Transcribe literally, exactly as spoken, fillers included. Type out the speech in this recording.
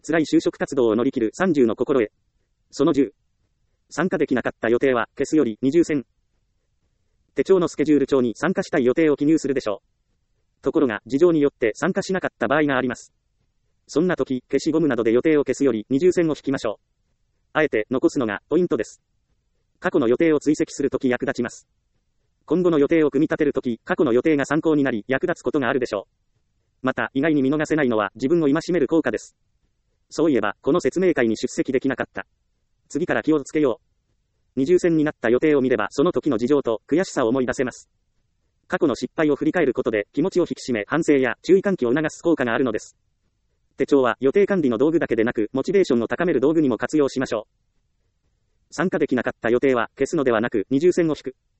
辛い就職活動を乗り切るさんじゅうの心得。そのじゅう。参加できなかった予定は消すよりにじゅうせん。手帳のスケジュール帳に参加したい予定を記入するでしょう。ところが、事情によって参加しなかった場合があります。そんな時、消しゴムなどで予定を消すよりにじゅうせんを引きましょう。あえて残すのがポイントです。過去の予定を追跡するとき役立ちます。今後の予定を組み立てるとき、過去の予定が参考になり役立つことがあるでしょう。また、意外に見逃せないのは自分を戒める効果です。そういえば、この説明会に出席できなかった。次から気をつけよう。二重線になった予定を見れば、その時の事情と悔しさを思い出せます。過去の失敗を振り返ることで気持ちを引き締め、反省や注意喚起を促す効果があるのです。手帳は予定管理の道具だけでなく、モチベーションを高める道具にも活用しましょう。参加できなかった予定は消すのではなく、二重線を引く。